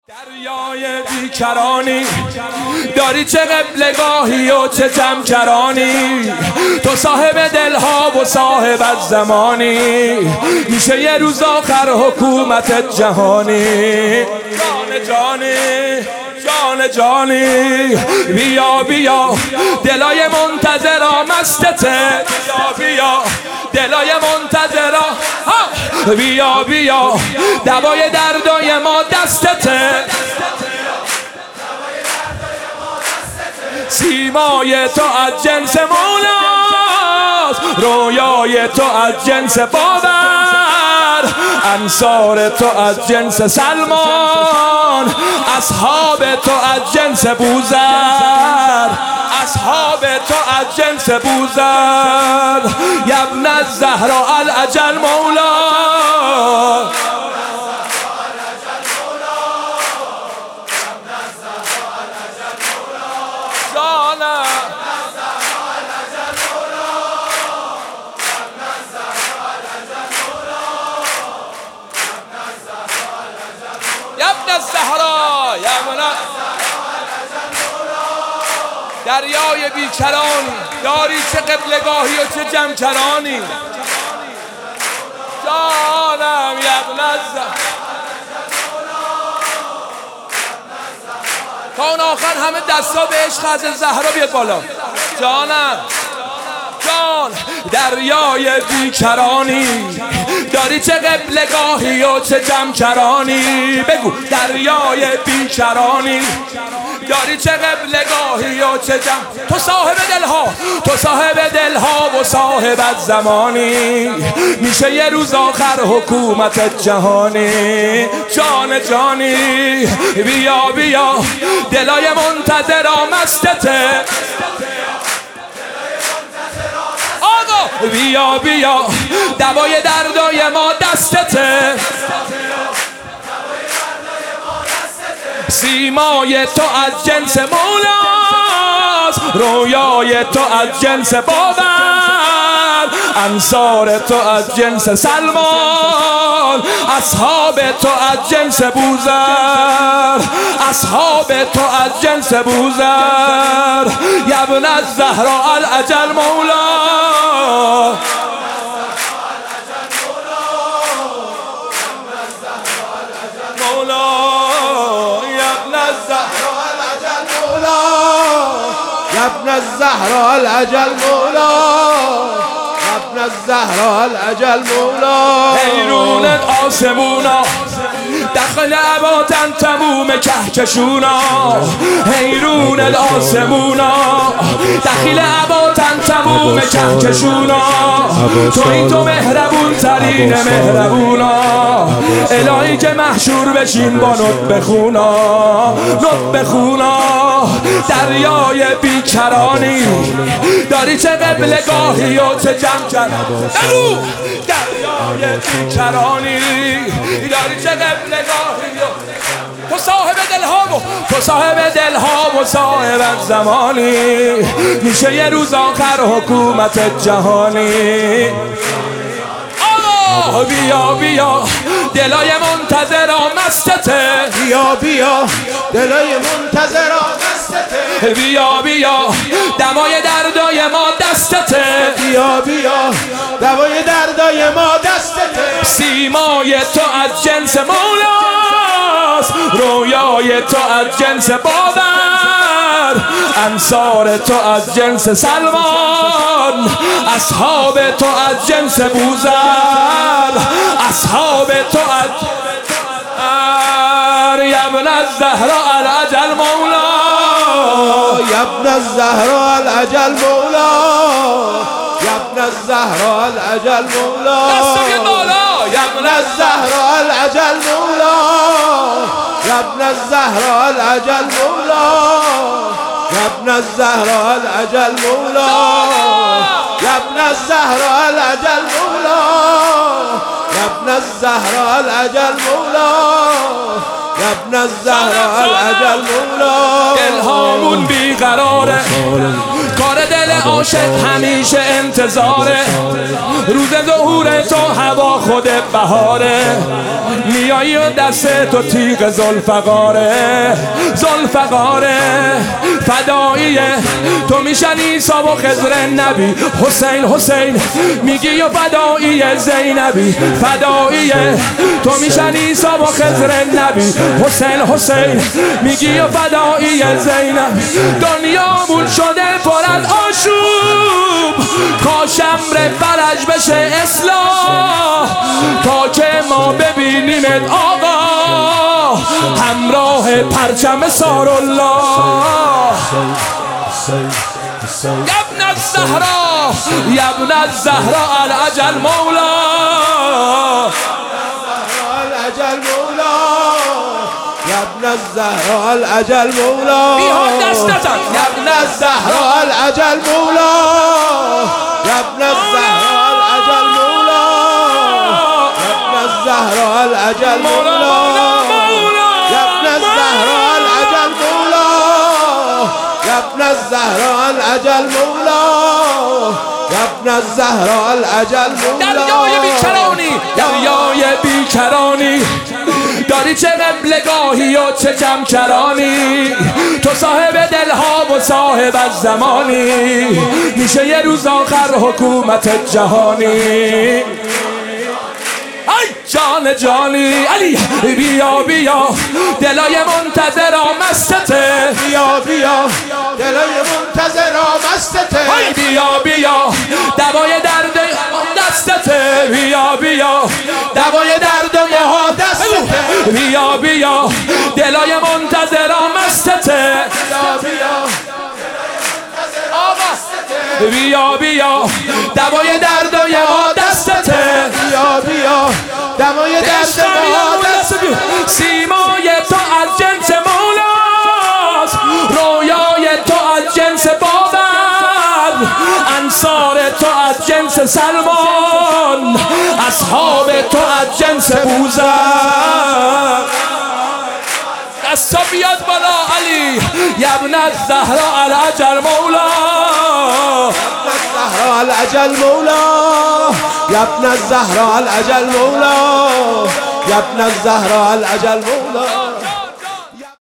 دریای بیکرانی داری، چه قبلگاهی و چه جمکرانی، تو صاحب دلها و صاحب الزمانی، میشه یه روز آخر حکومت جهانی. جان جانی جان جانی، بیا بیا دلای منتظرا مستته، بیا بیا دلای منتظرا، بیا بیا دوای دردای ما دستته، سیمای تو از جنس مولاست، رویای تو از جنس باور، انصار تو از جنس سلمان، اصحاب تو از جنس بوذر، اصحاب تو از جنس بوذر، یبن الزهرا الاجل مولا، یبن الزهرا یبن دریای بیکرانی داری، چه قبلگاهی و چه جمکرانی، جانم یبن الزهرا. تا اون آخر همه دستا به عشق از زهرا بیاد بالا. جانم جان، دریای بیکرانی داری، چه قبلگاهی و چه جمکرانی، بگو دریای بیکرانی داری، چه قبلگاهی و چه تو صاحب دلها، تو صاحب دلها و صاحب الزمانی، میشه یه روز آخر حکومت جهانی. جان جانی، بیا بیا دلای منتظرا مستته، بیا بیا دوای دردای ما دستته، سیمای تو از جنس مولاست، رویای تو از جنس باور، انصار تو از جنس سلمان، اصحاب تو از جنس بوذر، اصحاب تو از جنس بوذر، یبن الزهرا الاجل مولا، ابن الزهراء الأجل مولا، ابن الزهراء الأجل مولا. حیرون آسمونا داخل عباتن تموم کهکشونا، حیرون آسمونا داخل عباتن تموم کهکشونا، توی تو مهربون ترین مهربونا، الهی که محشور بشین با نطب خونا، نطب خونا. دریای بیکرانی داری، چه قبلگاهی و چه جمکرانی، دریای بیکرانی داری، چه قبلگاهی و تو صاحب دلها و تو صاحب دلها و صاحب الزمانی، میشه یه روز آخر حکومت جهانی. بیا بیا دلای منتظرا مستته، بیا بیا دلای منتظرا مستته، بیا بیا دوای دردای ما دستته، بیا بیا دوای دردای ما دستته، سیمای تو از جنس مولاست، رویای تو از جنس باور، انصار تو از جنس سلمان، اصحاب تو از جنس بوذر، اصحاب تو از یبن الزهراء الاجل مولا، یبن الزهراء الاجل مولا، یبن الزهراء الاجل مولا، دستای بالا، یبن الزهراء الاجل مولا، یبن الزهراء الاجل مولا، یبن الزهراء الاجل مولا، یبن الزهراء الاجل مولا، یبن الزهراء الاجل مولا، یبن الزهراء الاجل مولا. دلهامون بیقراره، داره دل عاشق همیشه انتظاره، روز ظهور تو هوا خود بهاره، میایی و دست تو تیغ زلفقاره، زلفقاره فداییه تو میشن عیسا و خضر نبی، حسین حسین میگی و فدایی زینبی، فداییه تو میشن عیسا و خضر نبی، حسین حسین میگی و فدایی زینبی. دنیامون شده پر از آشوب، کاش امر فرج بشه اصلاح، تا که ما ببینیمت آقا همراه پرچم سارالله. ابن الزهرا یا ابن الزهرا العجل مولا، العجل مولا یا ابن الزهرا العجل مولا، بیهان دست نزن یا ابن الزهرا العجل مولا، یا ابن الزهرا العجل مولا، یا ابن الزهرا العجل مولا، یا ابن الزهرا العجل مولا، یا ابن الزهرا العجل مولا، یا ابن الزهرا العجل مولا. دریای بیکرانی، دریای بیکرانی، داری چه قبلگاهی و چه جمکرانی، تو صاحب دلها و صاحب الزمانی، میشه یه روز آخر حکومت جهانی. ای جان جانی علی بیا بیا دلای منتظر مستته، بیا بیا دلای منتظر مستته، ای بیا بیا دوای درد دستته، بیا بیا دوای درد ما دستته، بیا بیا دلای منتظر مستته، بیا بیا دوای درد ما دستته، بیا بیا دوای درد ما دستته. سیمای تو از جنس مولاست، رویای تو از جنس بابر، انصار تو از جنس سلمان، اصحاب تو از جنس بوذر. دستا بیاد بالا علی یا ابن الزهرا العجل مولا، الزهرا العجل مولا، یا ابن الزهرا العجل مولا، یا ابن الزهرا العجل مولا.